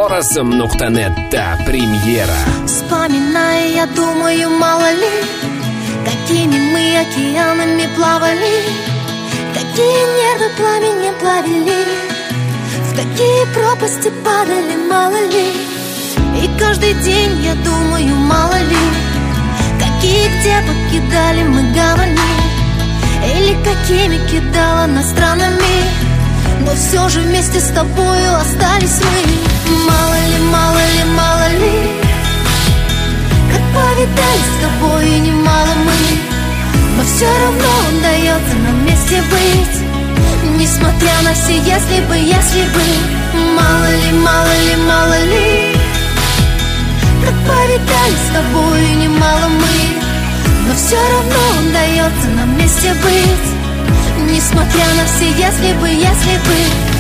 Forazm.net премьера. Вспоминая, я думаю, мало ли, какими мы океанами плавали, какие нервы пламенем плавили, в какие пропасти падали, мало ли. И каждый день я думаю, мало ли, какие где покидали мы гавани, или какими кидала нас странами, но все же вместе с тобою остались мы. Мало ли, мало ли, мало ли, как повидали с тобой немало мы, но все равно удается нам вместе быть, несмотря на все если бы, если бы. Мало ли, мало ли, мало ли, как повидали с тобой немало мы, но все равно удается нам вместе быть, несмотря на все если бы, если бы.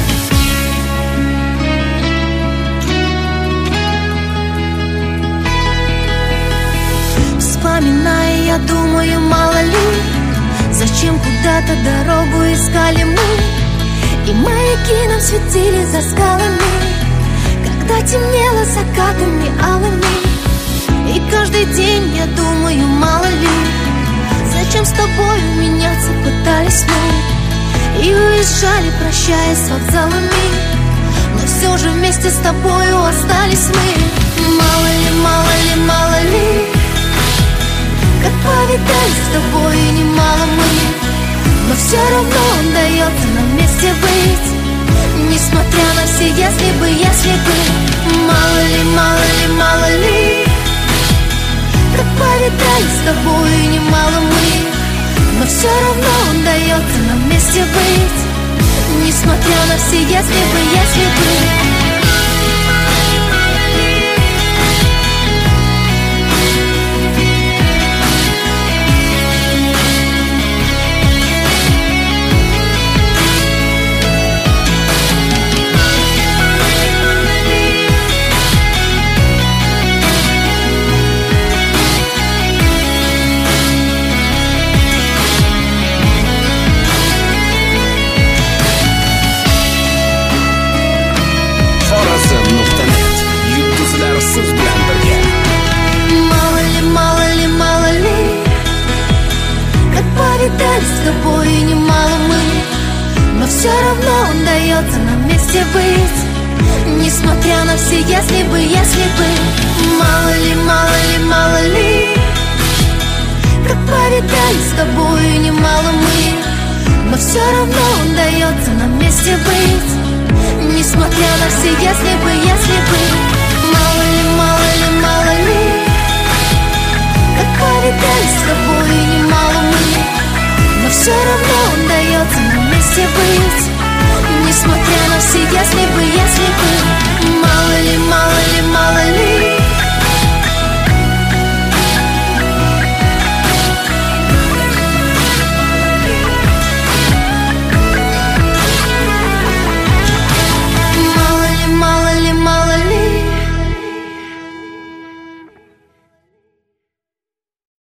Вспоминая, я думаю, мало ли, зачем куда-то дорогу искали мы, и маяки нам светили за скалами, когда темнело закатами алыми. И каждый день я думаю, мало ли, зачем с тобою меняться пытались мы, и уезжали, прощаясь с вокзалами, но все же вместе с тобою остались мы. Мало ли, мало ли, мало ли, как повидали с тобой немало мы, но все равно удается нам вместе быть, несмотря на все если бы, если бы. Мало ли, мало ли, мало ли, как повидали с тобой немало мы, но все равно удается нам вместе быть, несмотря на все если бы, если бы. Повидали с тобой немало мы, но все равно удается нам вместе быть, несмотря на все если бы, если бы. Мало ли, мало ли, мало ли, как повидали с тобой немало мы, но все равно удается нам вместе быть, несмотря на все если бы, если бы. Мало ли, мало ли, мало ли, как повидали с тобой немало мы, но все равно удается нам вместе быть, несмотря на все если бы, если бы. Мало